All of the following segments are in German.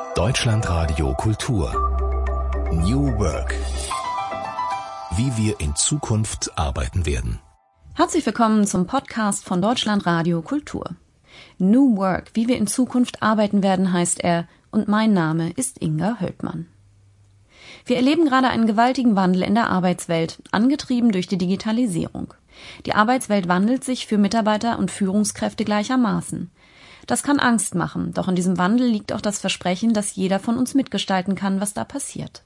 Deutschlandradio Kultur. New Work. Wie wir in Zukunft arbeiten werden. Herzlich willkommen zum Podcast von Deutschlandradio Kultur. New Work, wie wir in Zukunft arbeiten werden, heißt er, und mein Name ist Inga Höldmann. Wir erleben gerade einen gewaltigen Wandel in der Arbeitswelt, angetrieben durch die Digitalisierung. Die Arbeitswelt wandelt sich für Mitarbeiter und Führungskräfte gleichermaßen. Das kann Angst machen, doch in diesem Wandel liegt auch das Versprechen, dass jeder von uns mitgestalten kann, was da passiert.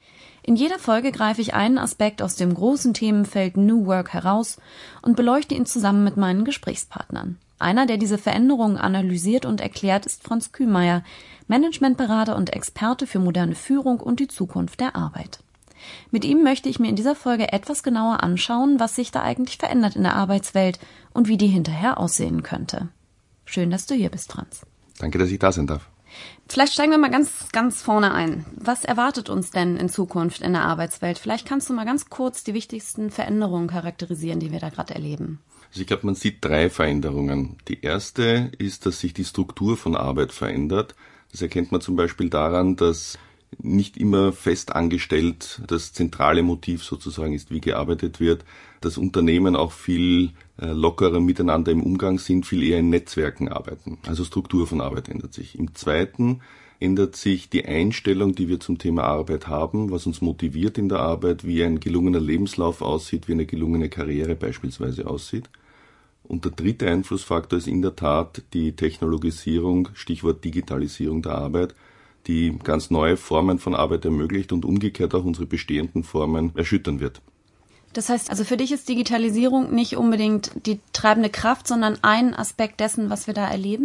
In jeder Folge greife ich einen Aspekt aus dem großen Themenfeld New Work heraus und beleuchte ihn zusammen mit meinen Gesprächspartnern. Einer, der diese Veränderungen analysiert und erklärt, ist Franz Kühnmeier, Managementberater und Experte für moderne Führung und die Zukunft der Arbeit. Mit ihm möchte ich mir in dieser Folge etwas genauer anschauen, was sich da eigentlich verändert in der Arbeitswelt und wie die hinterher aussehen könnte. Schön, dass du hier bist, Franz. Danke, dass ich da sein darf. Vielleicht steigen wir mal ganz vorne ein. Was erwartet uns denn in Zukunft in der Arbeitswelt? Vielleicht kannst du mal ganz kurz die wichtigsten Veränderungen charakterisieren, die wir da gerade erleben. Also ich glaube, man sieht 3 Veränderungen. Die erste ist, dass sich die Struktur von Arbeit verändert. Das erkennt man zum Beispiel daran, dass nicht immer fest angestellt das zentrale Motiv sozusagen ist, wie gearbeitet wird, dass Unternehmen auch viel lockerer miteinander im Umgang sind, viel eher in Netzwerken arbeiten. Also Struktur von Arbeit ändert sich. Im Zweiten ändert sich die Einstellung, die wir zum Thema Arbeit haben, was uns motiviert in der Arbeit, wie ein gelungener Lebenslauf aussieht, wie eine gelungene Karriere beispielsweise aussieht. Und der dritte Einflussfaktor ist in der Tat die Technologisierung, Stichwort Digitalisierung der Arbeit, die ganz neue Formen von Arbeit ermöglicht und umgekehrt auch unsere bestehenden Formen erschüttern wird. Das heißt, also für dich ist Digitalisierung nicht unbedingt die treibende Kraft, sondern ein Aspekt dessen, was wir da erleben?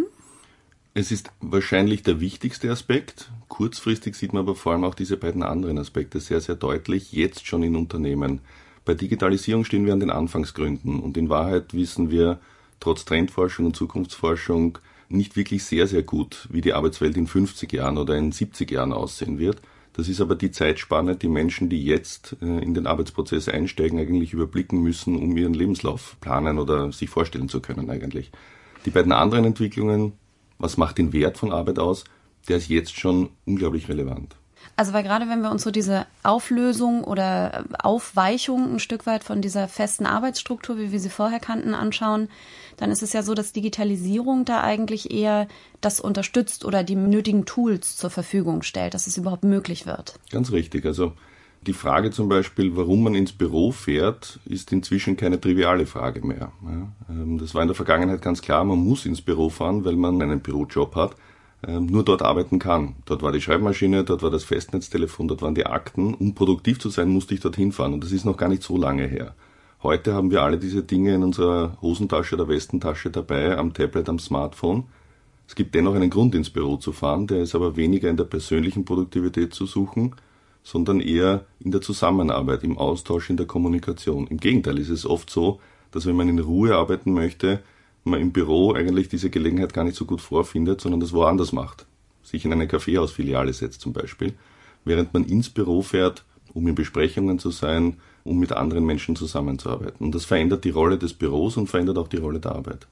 Es ist wahrscheinlich der wichtigste Aspekt. Kurzfristig sieht man aber vor allem auch diese beiden anderen Aspekte sehr, sehr deutlich, jetzt schon in Unternehmen. Bei Digitalisierung stehen wir an den Anfangsgründen und in Wahrheit wissen wir trotz Trendforschung und Zukunftsforschung nicht wirklich sehr, sehr gut, wie die Arbeitswelt in 50 Jahren oder in 70 Jahren aussehen wird. Das ist aber die Zeitspanne, die Menschen, die jetzt in den Arbeitsprozess einsteigen, eigentlich überblicken müssen, um ihren Lebenslauf planen oder sich vorstellen zu können eigentlich. Die beiden anderen Entwicklungen, was macht den Wert von Arbeit aus, der ist jetzt schon unglaublich relevant. Also weil gerade wenn wir uns so diese Auflösung oder Aufweichung ein Stück weit von dieser festen Arbeitsstruktur, wie wir sie vorher kannten, anschauen, dann ist es ja so, dass Digitalisierung da eigentlich eher das unterstützt oder die nötigen Tools zur Verfügung stellt, dass es überhaupt möglich wird. Ganz richtig. Also die Frage zum Beispiel, warum man ins Büro fährt, ist inzwischen keine triviale Frage mehr. Das war in der Vergangenheit ganz klar, man muss ins Büro fahren, weil man einen Bürojob hat. Nur dort arbeiten kann. Dort war die Schreibmaschine, dort war das Festnetztelefon, dort waren die Akten. Um produktiv zu sein, musste ich dorthin fahren. Und das ist noch gar nicht so lange her. Heute haben wir alle diese Dinge in unserer Hosentasche oder Westentasche dabei, am Tablet, am Smartphone. Es gibt dennoch einen Grund, ins Büro zu fahren. Der ist aber weniger in der persönlichen Produktivität zu suchen, sondern eher in der Zusammenarbeit, im Austausch, in der Kommunikation. Im Gegenteil ist es oft so, dass wenn man in Ruhe arbeiten möchte, man im Büro eigentlich diese Gelegenheit gar nicht so gut vorfindet, sondern das woanders macht. Sich in eine Kaffeehausfiliale setzt zum Beispiel, während man ins Büro fährt, um in Besprechungen zu sein, um mit anderen Menschen zusammenzuarbeiten. Und das verändert die Rolle des Büros und verändert auch die Rolle der Arbeit.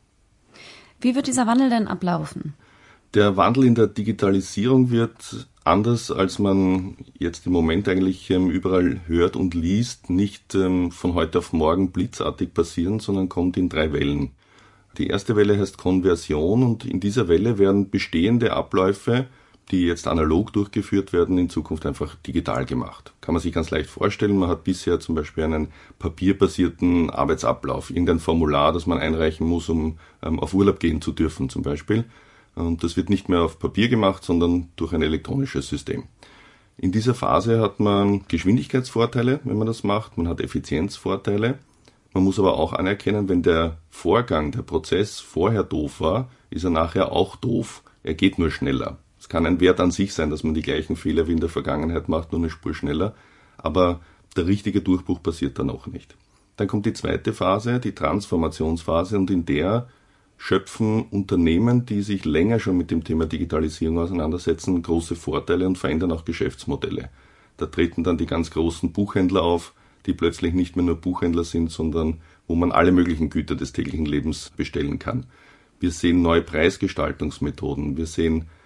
Wie wird dieser Wandel denn ablaufen? Der Wandel in der Digitalisierung wird anders, als man jetzt im Moment eigentlich überall hört und liest, nicht von heute auf morgen blitzartig passieren, sondern kommt in 3 Wellen. Die erste Welle heißt Konversion und in dieser Welle werden bestehende Abläufe, die jetzt analog durchgeführt werden, in Zukunft einfach digital gemacht. Kann man sich ganz leicht vorstellen, man hat bisher zum Beispiel einen papierbasierten Arbeitsablauf, irgendein Formular, das man einreichen muss, um auf Urlaub gehen zu dürfen zum Beispiel. Und das wird nicht mehr auf Papier gemacht, sondern durch ein elektronisches System. In dieser Phase hat man Geschwindigkeitsvorteile, wenn man das macht, man hat Effizienzvorteile. Man muss aber auch anerkennen, wenn der Vorgang, der Prozess vorher doof war, ist er nachher auch doof. Er geht nur schneller. Es kann ein Wert an sich sein, dass man die gleichen Fehler wie in der Vergangenheit macht, nur eine Spur schneller. Aber der richtige Durchbruch passiert dann auch nicht. Dann kommt die zweite Phase, die Transformationsphase, und in der schöpfen Unternehmen, die sich länger schon mit dem Thema Digitalisierung auseinandersetzen, große Vorteile und verändern auch Geschäftsmodelle. Da treten dann die ganz großen Buchhändler auf, die plötzlich nicht mehr nur Buchhändler sind, sondern wo man alle möglichen Güter des täglichen Lebens bestellen kann. Wir sehen neue Preisgestaltungsmethoden, wir sehen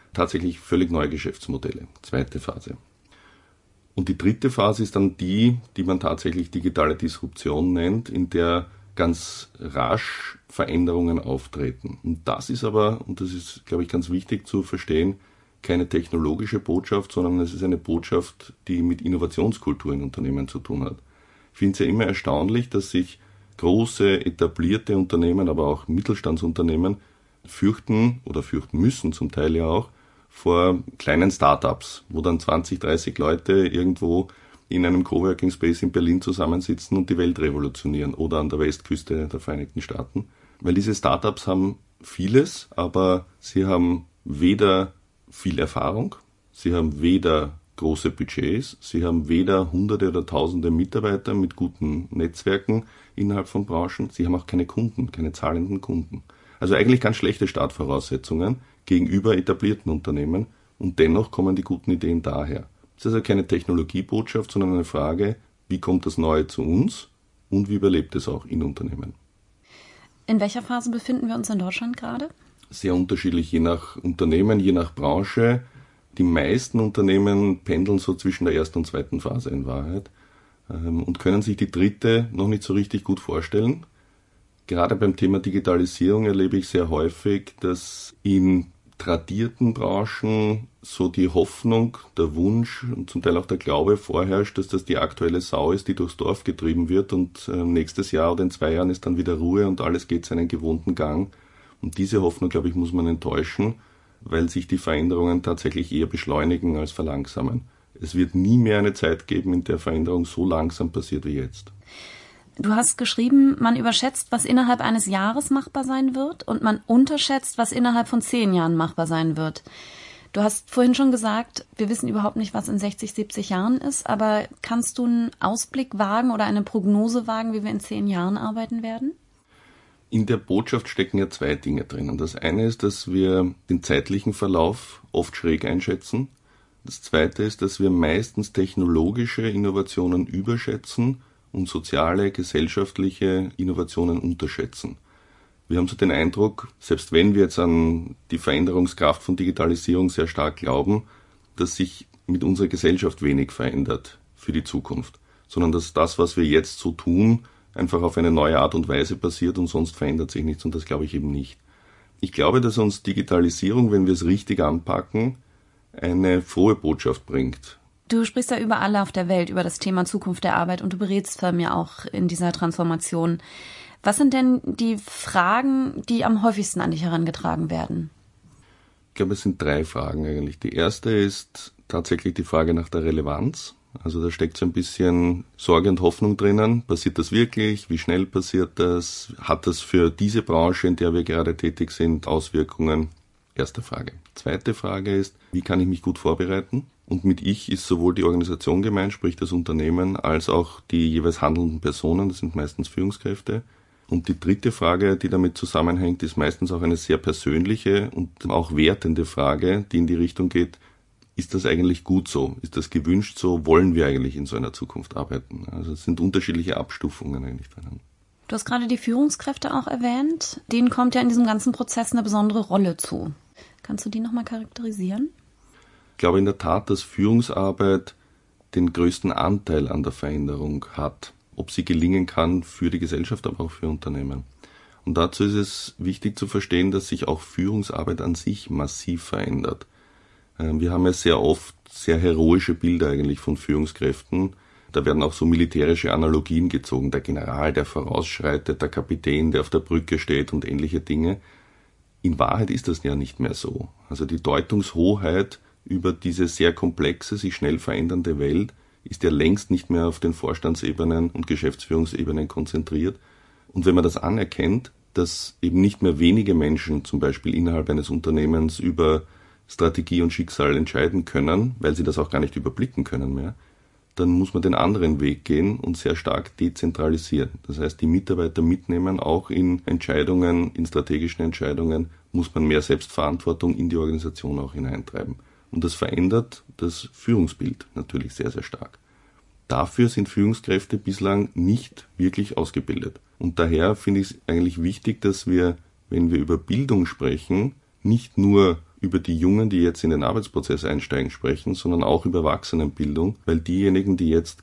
tatsächlich völlig neue Geschäftsmodelle. Zweite Phase. Und die dritte Phase ist dann die man tatsächlich digitale Disruption nennt, in der ganz rasch Veränderungen auftreten. Und das ist aber, und das ist, glaube ich, ganz wichtig zu verstehen, keine technologische Botschaft, sondern es ist eine Botschaft, die mit Innovationskultur in Unternehmen zu tun hat. Ich finde es ja immer erstaunlich, dass sich große, etablierte Unternehmen, aber auch Mittelstandsunternehmen fürchten müssen, zum Teil ja auch, vor kleinen Startups, wo dann 20, 30 Leute irgendwo in einem Coworking Space in Berlin zusammensitzen und die Welt revolutionieren oder an der Westküste der Vereinigten Staaten. Weil diese Startups haben vieles, aber sie haben weder viel Erfahrung, sie haben weder große Budgets, sie haben weder Hunderte oder Tausende Mitarbeiter mit guten Netzwerken innerhalb von Branchen, sie haben auch keine Kunden, keine zahlenden Kunden. Also eigentlich ganz schlechte Startvoraussetzungen gegenüber etablierten Unternehmen und dennoch kommen die guten Ideen daher. Das ist also keine Technologiebotschaft, sondern eine Frage, wie kommt das Neue zu uns und wie überlebt es auch in Unternehmen. In welcher Phase befinden wir uns in Deutschland gerade? Sehr unterschiedlich, je nach Unternehmen, je nach Branche. Die meisten Unternehmen pendeln so zwischen der ersten und zweiten Phase in Wahrheit und können sich die dritte noch nicht so richtig gut vorstellen. Gerade beim Thema Digitalisierung erlebe ich sehr häufig, dass in tradierten Branchen so die Hoffnung, der Wunsch und zum Teil auch der Glaube vorherrscht, dass das die aktuelle Sau ist, die durchs Dorf getrieben wird und nächstes Jahr oder in 2 Jahren ist dann wieder Ruhe und alles geht seinen gewohnten Gang. Und diese Hoffnung, glaube ich, muss man enttäuschen, weil sich die Veränderungen tatsächlich eher beschleunigen als verlangsamen. Es wird nie mehr eine Zeit geben, in der Veränderung so langsam passiert wie jetzt. Du hast geschrieben, man überschätzt, was innerhalb eines Jahres machbar sein wird und man unterschätzt, was innerhalb von 10 Jahren machbar sein wird. Du hast vorhin schon gesagt, wir wissen überhaupt nicht, was in 60, 70 Jahren ist, aber kannst du einen Ausblick wagen oder eine Prognose wagen, wie wir in 10 Jahren arbeiten werden? In der Botschaft stecken ja 2 Dinge drin. Und das eine ist, dass wir den zeitlichen Verlauf oft schräg einschätzen. Das zweite ist, dass wir meistens technologische Innovationen überschätzen und soziale, gesellschaftliche Innovationen unterschätzen. Wir haben so den Eindruck, selbst wenn wir jetzt an die Veränderungskraft von Digitalisierung sehr stark glauben, dass sich mit unserer Gesellschaft wenig verändert für die Zukunft, sondern dass das, was wir jetzt so tun, einfach auf eine neue Art und Weise passiert und sonst verändert sich nichts und das glaube ich eben nicht. Ich glaube, dass uns Digitalisierung, wenn wir es richtig anpacken, eine frohe Botschaft bringt. Du sprichst ja überall auf der Welt über das Thema Zukunft der Arbeit und du berätst Firmen ja auch in dieser Transformation. Was sind denn die Fragen, die am häufigsten an dich herangetragen werden? Ich glaube, es sind 3 Fragen eigentlich. Die erste ist tatsächlich die Frage nach der Relevanz. Also da steckt so ein bisschen Sorge und Hoffnung drinnen. Passiert das wirklich? Wie schnell passiert das? Hat das für diese Branche, in der wir gerade tätig sind, Auswirkungen? Erste Frage. Zweite Frage ist, wie kann ich mich gut vorbereiten? Und mit ich ist sowohl die Organisation gemeint, sprich das Unternehmen, als auch die jeweils handelnden Personen, das sind meistens Führungskräfte. Und die dritte Frage, die damit zusammenhängt, ist meistens auch eine sehr persönliche und auch wertende Frage, die in die Richtung geht, ist das eigentlich gut so? Ist das gewünscht so? Wollen wir eigentlich in so einer Zukunft arbeiten? Also es sind unterschiedliche Abstufungen eigentlich drinnen. Du hast gerade die Führungskräfte auch erwähnt. Denen kommt ja in diesem ganzen Prozess eine besondere Rolle zu. Kannst du die nochmal charakterisieren? Ich glaube in der Tat, dass Führungsarbeit den größten Anteil an der Veränderung hat. Ob sie gelingen kann für die Gesellschaft, aber auch für Unternehmen. Und dazu ist es wichtig zu verstehen, dass sich auch Führungsarbeit an sich massiv verändert. Wir haben ja sehr oft sehr heroische Bilder eigentlich von Führungskräften. Da werden auch so militärische Analogien gezogen. Der General, der vorausschreitet, der Kapitän, der auf der Brücke steht und ähnliche Dinge. In Wahrheit ist das ja nicht mehr so. Also die Deutungshoheit über diese sehr komplexe, sich schnell verändernde Welt ist ja längst nicht mehr auf den Vorstandsebenen und Geschäftsführungsebenen konzentriert. Und wenn man das anerkennt, dass eben nicht mehr wenige Menschen zum Beispiel innerhalb eines Unternehmens über Strategie und Schicksal entscheiden können, weil sie das auch gar nicht überblicken können mehr, dann muss man den anderen Weg gehen und sehr stark dezentralisieren. Das heißt, die Mitarbeiter mitnehmen, auch in Entscheidungen, in strategischen Entscheidungen, muss man mehr Selbstverantwortung in die Organisation auch hineintreiben. Und das verändert das Führungsbild natürlich sehr, sehr stark. Dafür sind Führungskräfte bislang nicht wirklich ausgebildet. Und daher finde ich es eigentlich wichtig, dass wir, wenn wir über Bildung sprechen, nicht nur über die Jungen, die jetzt in den Arbeitsprozess einsteigen, sprechen, sondern auch über Erwachsenenbildung, weil diejenigen, die jetzt,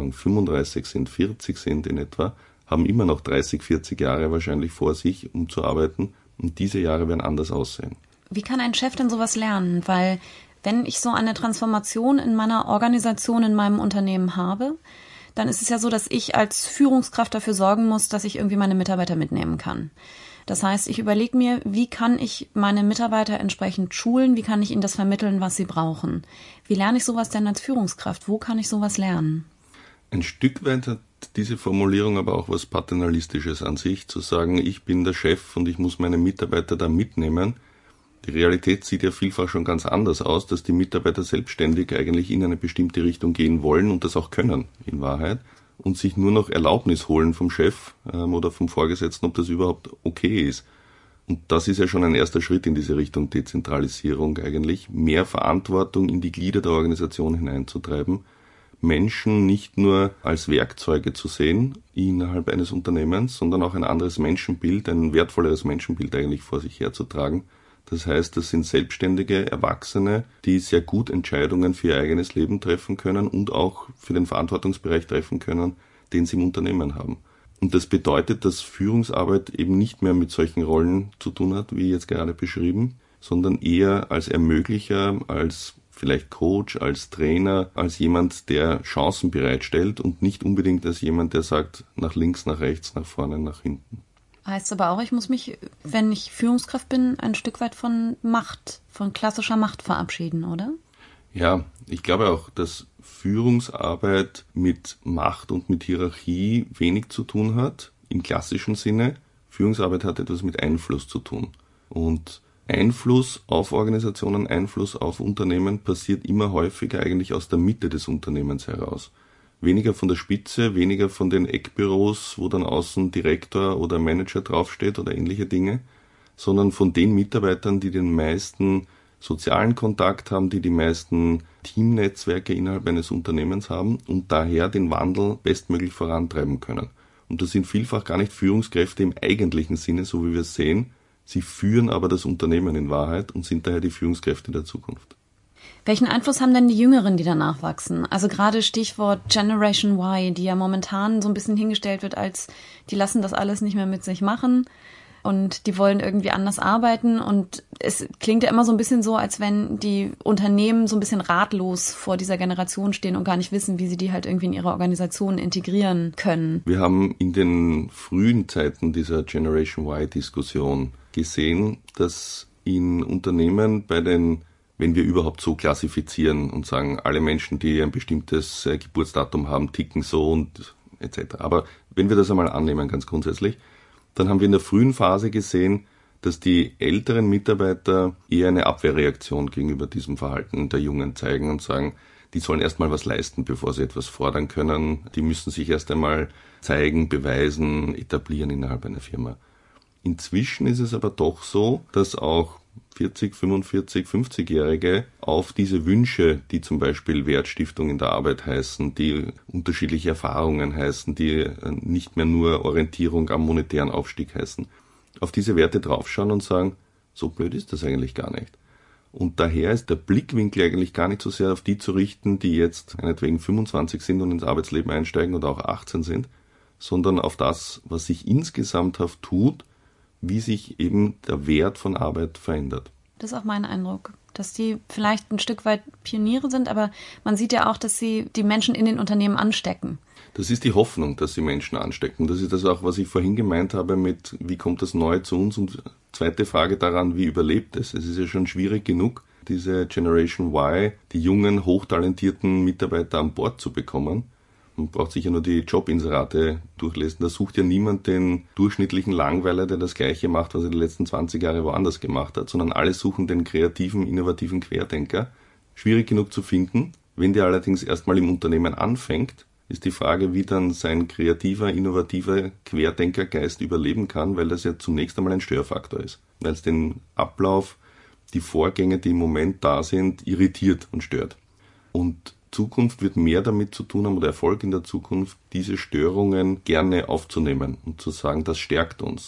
35 sind, 40 sind in etwa, haben immer noch 30, 40 Jahre wahrscheinlich vor sich, um zu arbeiten, und diese Jahre werden anders aussehen. Wie kann ein Chef denn sowas lernen? Weil wenn ich so eine Transformation in meiner Organisation, in meinem Unternehmen habe, dann ist es ja so, dass ich als Führungskraft dafür sorgen muss, dass ich irgendwie meine Mitarbeiter mitnehmen kann. Das heißt, ich überlege mir, wie kann ich meine Mitarbeiter entsprechend schulen, wie kann ich ihnen das vermitteln, was sie brauchen. Wie lerne ich sowas denn als Führungskraft? Wo kann ich sowas lernen? Ein Stück weit hat diese Formulierung aber auch was Paternalistisches an sich, zu sagen, ich bin der Chef und ich muss meine Mitarbeiter da mitnehmen. Die Realität sieht ja vielfach schon ganz anders aus, dass die Mitarbeiter selbstständig eigentlich in eine bestimmte Richtung gehen wollen und das auch können, in Wahrheit, und sich nur noch Erlaubnis holen vom Chef oder vom Vorgesetzten, ob das überhaupt okay ist. Und das ist ja schon ein erster Schritt in diese Richtung Dezentralisierung eigentlich, mehr Verantwortung in die Glieder der Organisation hineinzutreiben, Menschen nicht nur als Werkzeuge zu sehen innerhalb eines Unternehmens, sondern auch ein anderes Menschenbild, ein wertvolleres Menschenbild eigentlich vor sich herzutragen. Das heißt, das sind selbstständige Erwachsene, die sehr gut Entscheidungen für ihr eigenes Leben treffen können und auch für den Verantwortungsbereich treffen können, den sie im Unternehmen haben. Und das bedeutet, dass Führungsarbeit eben nicht mehr mit solchen Rollen zu tun hat, wie jetzt gerade beschrieben, sondern eher als Ermöglicher, als vielleicht Coach, als Trainer, als jemand, der Chancen bereitstellt und nicht unbedingt als jemand, der sagt, nach links, nach rechts, nach vorne, nach hinten. Heißt aber auch, ich muss mich, wenn ich Führungskraft bin, ein Stück weit von Macht, von klassischer Macht verabschieden, oder? Ja, ich glaube auch, dass Führungsarbeit mit Macht und mit Hierarchie wenig zu tun hat, im klassischen Sinne. Führungsarbeit hat etwas mit Einfluss zu tun. Und Einfluss auf Organisationen, Einfluss auf Unternehmen passiert immer häufiger eigentlich aus der Mitte des Unternehmens heraus. Weniger von der Spitze, weniger von den Eckbüros, wo dann außen Direktor oder Manager draufsteht oder ähnliche Dinge, sondern von den Mitarbeitern, die den meisten sozialen Kontakt haben, die die meisten Teamnetzwerke innerhalb eines Unternehmens haben und daher den Wandel bestmöglich vorantreiben können. Und das sind vielfach gar nicht Führungskräfte im eigentlichen Sinne, so wie wir es sehen. Sie führen aber das Unternehmen in Wahrheit und sind daher die Führungskräfte der Zukunft. Welchen Einfluss haben denn die Jüngeren, die danach wachsen? Also gerade Stichwort Generation Y, die ja momentan so ein bisschen hingestellt wird als, die lassen das alles nicht mehr mit sich machen und die wollen irgendwie anders arbeiten. Und es klingt ja immer so ein bisschen so, als wenn die Unternehmen so ein bisschen ratlos vor dieser Generation stehen und gar nicht wissen, wie sie die halt irgendwie in ihre Organisation integrieren können. Wir haben in den frühen Zeiten dieser Generation Y-Diskussion gesehen, dass in Unternehmen wenn wir überhaupt so klassifizieren und sagen, alle Menschen, die ein bestimmtes Geburtsdatum haben, ticken so und etc. Aber wenn wir das einmal annehmen, ganz grundsätzlich, dann haben wir in der frühen Phase gesehen, dass die älteren Mitarbeiter eher eine Abwehrreaktion gegenüber diesem Verhalten der Jungen zeigen und sagen, die sollen erstmal was leisten, bevor sie etwas fordern können. Die müssen sich erst einmal zeigen, beweisen, etablieren innerhalb einer Firma. Inzwischen ist es aber doch so, dass auch 40, 45, 50-Jährige auf diese Wünsche, die zum Beispiel Wertstiftung in der Arbeit heißen, die unterschiedliche Erfahrungen heißen, die nicht mehr nur Orientierung am monetären Aufstieg heißen, auf diese Werte draufschauen und sagen, so blöd ist das eigentlich gar nicht. Und daher ist der Blickwinkel eigentlich gar nicht so sehr auf die zu richten, die jetzt meinetwegen 25 sind und ins Arbeitsleben einsteigen oder auch 18 sind, sondern auf das, was sich insgesamthaft tut, wie sich eben der Wert von Arbeit verändert. Das ist auch mein Eindruck, dass die vielleicht ein Stück weit Pioniere sind, aber man sieht ja auch, dass sie die Menschen in den Unternehmen anstecken. Das ist die Hoffnung, dass sie Menschen anstecken. Das ist das auch, was ich vorhin gemeint habe mit, wie kommt das Neue zu uns? Und zweite Frage daran, wie überlebt es? Es ist ja schon schwierig genug, diese Generation Y, die jungen, hochtalentierten Mitarbeiter an Bord zu bekommen. Man braucht sich ja nur die Jobinserate durchlesen. Da sucht ja niemand den durchschnittlichen Langweiler, der das Gleiche macht, was er die letzten 20 Jahre woanders gemacht hat, sondern alle suchen den kreativen, innovativen Querdenker. Schwierig genug zu finden. Wenn der allerdings erstmal im Unternehmen anfängt, ist die Frage, wie dann sein kreativer, innovativer Querdenkergeist überleben kann, weil das ja zunächst einmal ein Störfaktor ist. Weil es den Ablauf, die Vorgänge, die im Moment da sind, irritiert und stört. Und Zukunft wird mehr damit zu tun haben, oder Erfolg in der Zukunft, diese Störungen gerne aufzunehmen und zu sagen, das stärkt uns.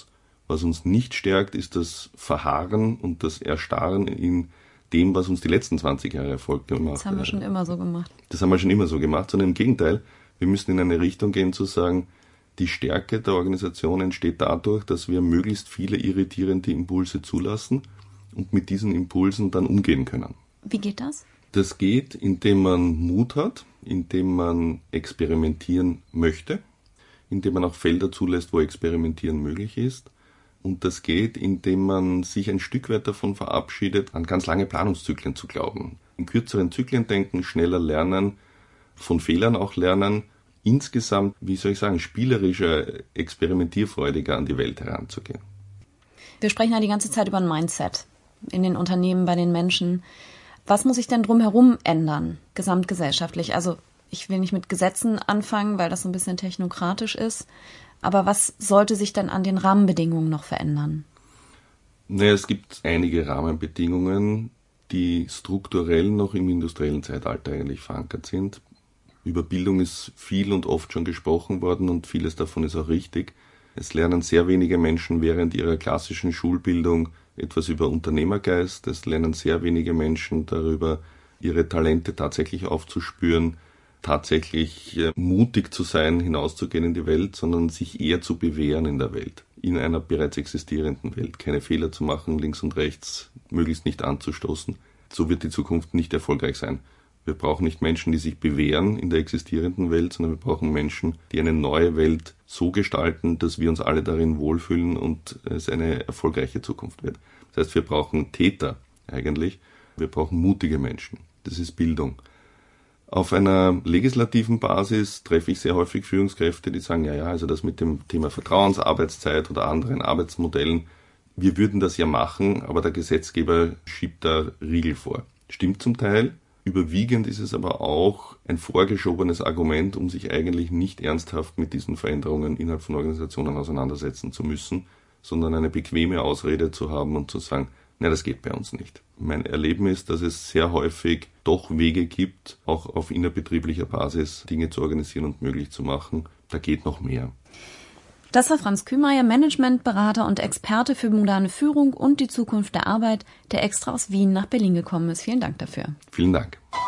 Was uns nicht stärkt, ist das Verharren und das Erstarren in dem, was uns die letzten 20 Jahre Erfolg gemacht hat. Das haben wir schon immer so gemacht. Das haben wir schon immer so gemacht, sondern im Gegenteil, wir müssen in eine Richtung gehen zu sagen, die Stärke der Organisation entsteht dadurch, dass wir möglichst viele irritierende Impulse zulassen und mit diesen Impulsen dann umgehen können. Wie geht das? Das geht, indem man Mut hat, indem man experimentieren möchte, indem man auch Felder zulässt, wo Experimentieren möglich ist. Und das geht, indem man sich ein Stück weit davon verabschiedet, an ganz lange Planungszyklen zu glauben. In kürzeren Zyklen denken, schneller lernen, von Fehlern auch lernen, insgesamt, spielerischer, experimentierfreudiger an die Welt heranzugehen. Wir sprechen ja die ganze Zeit über ein Mindset in den Unternehmen, bei den Menschen. Was muss sich denn drumherum ändern, gesamtgesellschaftlich? Also ich will nicht mit Gesetzen anfangen, weil das so ein bisschen technokratisch ist. Aber was sollte sich denn an den Rahmenbedingungen noch verändern? Es gibt einige Rahmenbedingungen, die strukturell noch im industriellen Zeitalter eigentlich verankert sind. Über Bildung ist viel und oft schon gesprochen worden und vieles davon ist auch richtig. Es lernen sehr wenige Menschen während ihrer klassischen Schulbildung etwas über Unternehmergeist. Es lernen sehr wenige Menschen darüber, ihre Talente tatsächlich aufzuspüren, tatsächlich mutig zu sein, hinauszugehen in die Welt, sondern sich eher zu bewähren in der Welt, in einer bereits existierenden Welt. Keine Fehler zu machen, links und rechts, möglichst nicht anzustoßen. So wird die Zukunft nicht erfolgreich sein. Wir brauchen nicht Menschen, die sich bewähren in der existierenden Welt, sondern wir brauchen Menschen, die eine neue Welt so gestalten, dass wir uns alle darin wohlfühlen und es eine erfolgreiche Zukunft wird. Das heißt, wir brauchen Täter eigentlich. Wir brauchen mutige Menschen. Das ist Bildung. Auf einer legislativen Basis treffe ich sehr häufig Führungskräfte, die sagen, also das mit dem Thema Vertrauensarbeitszeit oder anderen Arbeitsmodellen, wir würden das ja machen, aber der Gesetzgeber schiebt da Riegel vor. Stimmt zum Teil. Überwiegend ist es aber auch ein vorgeschobenes Argument, um sich eigentlich nicht ernsthaft mit diesen Veränderungen innerhalb von Organisationen auseinandersetzen zu müssen, sondern eine bequeme Ausrede zu haben und zu sagen, das geht bei uns nicht. Mein Erleben ist, dass es sehr häufig doch Wege gibt, auch auf innerbetrieblicher Basis Dinge zu organisieren und möglich zu machen. Da geht noch mehr. Das war Franz Kühmeier, Managementberater und Experte für moderne Führung und die Zukunft der Arbeit, der extra aus Wien nach Berlin gekommen ist. Vielen Dank dafür. Vielen Dank.